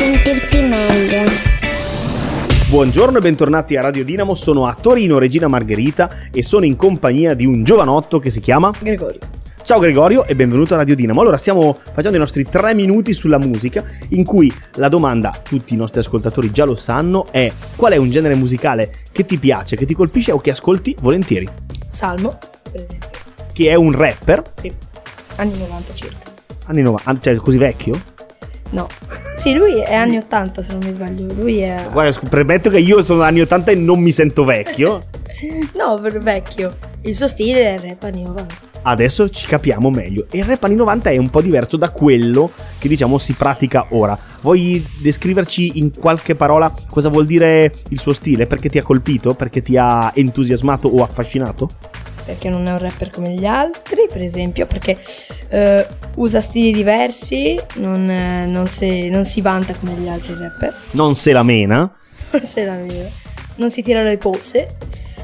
sentirti meglio. Buongiorno e bentornati a Radio Dinamo, sono a Torino Regina Margherita e sono in compagnia di un giovanotto che si chiama Gregorio. Ciao Gregorio e benvenuto a Radio Dinamo. Allora stiamo facendo i nostri 3 minuti sulla musica, in cui la domanda, tutti i nostri ascoltatori già lo sanno, è: qual è un genere musicale che ti piace, che ti colpisce o che ascolti volentieri? Salmo, per esempio. Che è un rapper? Sì, anni 90 circa. Anni 90, cioè così vecchio? No, sì, lui è anni 80 se non mi sbaglio. Lui è... Guarda, premetto che io sono anni 80 e non mi sento vecchio. No, per vecchio. Il suo stile è il rap anni 90. Adesso ci capiamo meglio. Il rap anni 90 è un po' diverso da quello che diciamo si pratica ora. Vuoi descriverci in qualche parola cosa vuol dire il suo stile? Perché ti ha colpito? Perché ti ha entusiasmato o affascinato? Perché non è un rapper come gli altri, per esempio, perché usa stili diversi, non si vanta come gli altri rapper. Non se la mena. Non si tira le pose.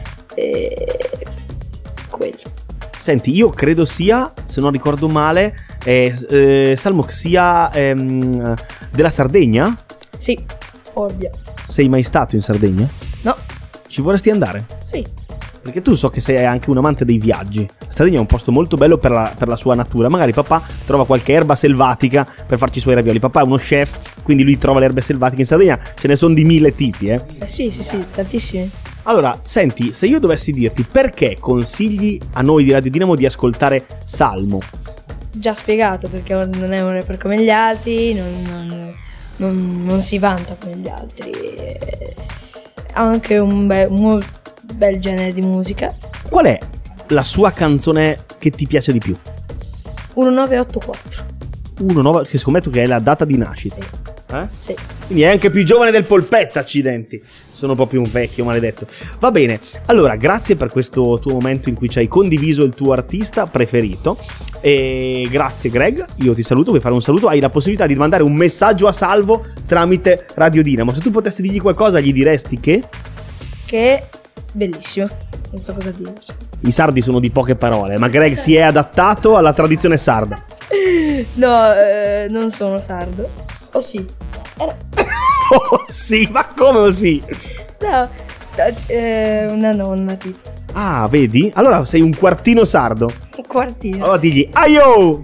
Quello. Senti, io credo sia, se non ricordo male, Salmo sia della Sardegna? Sì, Orbia. Sei mai stato in Sardegna? No. Ci vorresti andare? Sì. Perché tu so che sei anche un amante dei viaggi. La Sardegna è un posto molto bello per la sua natura. Magari papà trova qualche erba selvatica per farci i suoi ravioli. Papà è uno chef, quindi lui trova le erbe selvatiche. In Sardegna ce ne sono di 1000 tipi, Sì, tantissimi. Allora, senti, se io dovessi dirti perché consigli a noi di Radio Dinamo di ascoltare Salmo? Già spiegato, perché non è un rapper come gli altri, non si vanta come gli altri. Ha anche un bel genere di musica. Qual è la sua canzone che ti piace di più? 1984. 19, che scommetto che è la data di nascita. Sì. Sì. Quindi è anche più giovane del Polpetta, accidenti. Sono proprio un vecchio maledetto. Va bene, allora grazie per questo tuo momento in cui ci hai condiviso il tuo artista preferito. E grazie Greg, io ti saluto, vuoi fare un saluto? Hai la possibilità di mandare un messaggio a Salvo tramite Radio Dinamo. Se tu potessi dirgli qualcosa, gli diresti che è bellissimo, non so cosa dirci. I sardi sono di poche parole, ma Greg si è adattato alla tradizione sarda. No, non sono sardo. Oh sì. Oh sì, ma come oh sì? No, una nonna tipo. Ah, vedi? Allora sei un quartino sardo. Un quartino. Allora digli aio!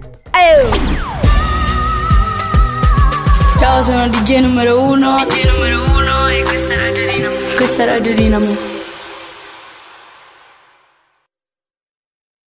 Ciao, sono DJ numero 1 e questa è Radio Dinamo.